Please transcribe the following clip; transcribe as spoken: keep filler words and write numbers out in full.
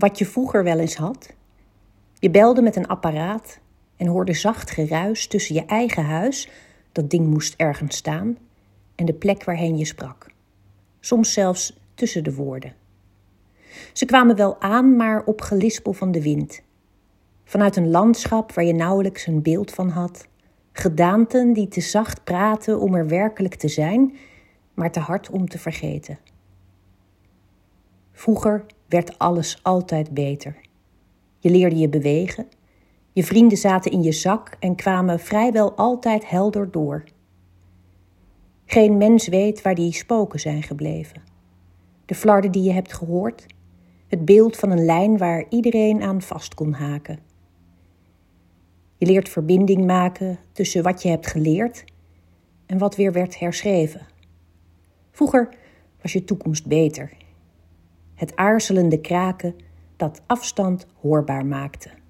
Wat je vroeger wel eens had. Je belde met een apparaat en hoorde zacht geruis tussen je eigen huis, dat ding moest ergens staan, en de plek waarheen je sprak. Soms zelfs tussen de woorden. Ze kwamen wel aan, maar op gelispel van de wind. Vanuit een landschap waar je nauwelijks een beeld van had. Gedaanten die te zacht praten om er werkelijk te zijn, maar te hard om te vergeten. Vroeger werd alles altijd beter. Je leerde je bewegen, je vrienden zaten in je zak en kwamen vrijwel altijd helder door. Geen mens weet waar die spoken zijn gebleven. De flarden die je hebt gehoord, het beeld van een lijn waar iedereen aan vast kon haken. Je leert verbinding maken tussen wat je hebt geleerd en wat weer werd herschreven. Vroeger was je toekomst beter. Het aarzelende kraken dat afstand hoorbaar maakte.